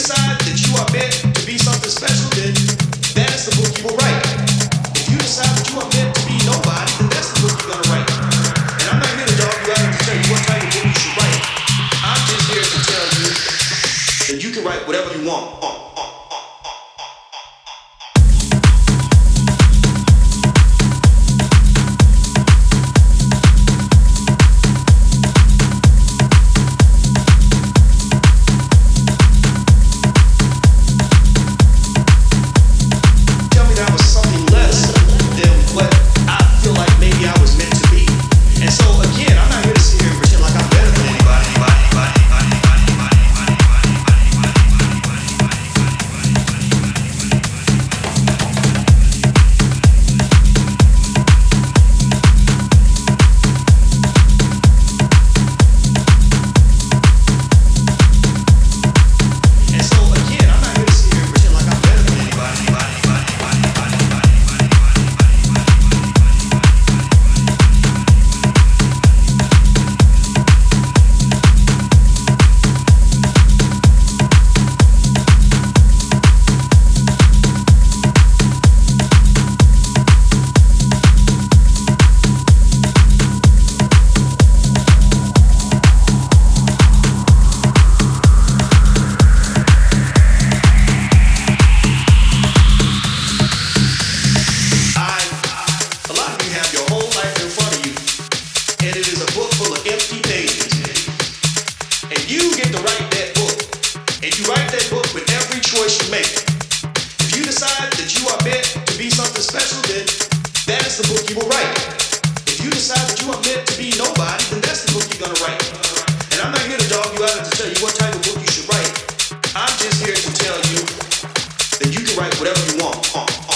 decide that you are meant to be something special, then that is the book you will write. If you decide that you are meant to be nobody, then that's the book you're gonna write. And I'm not here to dog you out and to tell you what type of book you should write. I'm just here to tell you that you can write whatever you want.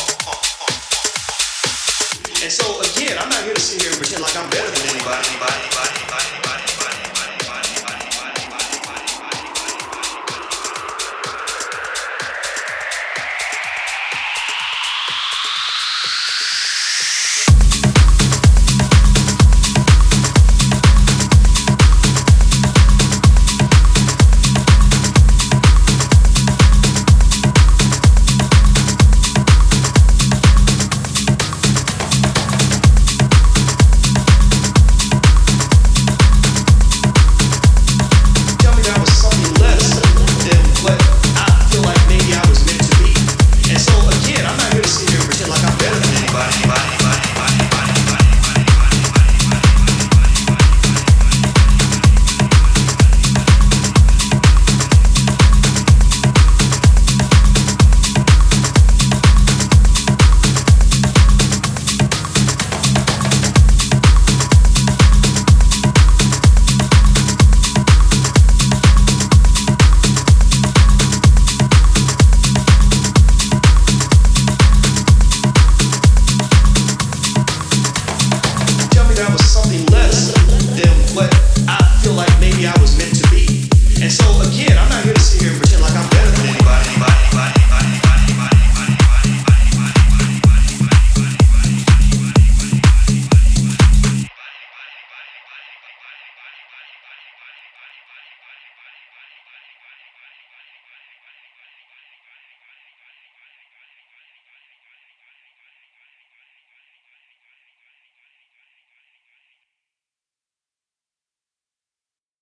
And so again, I'm not here to sit here and pretend like I'm better than anybody.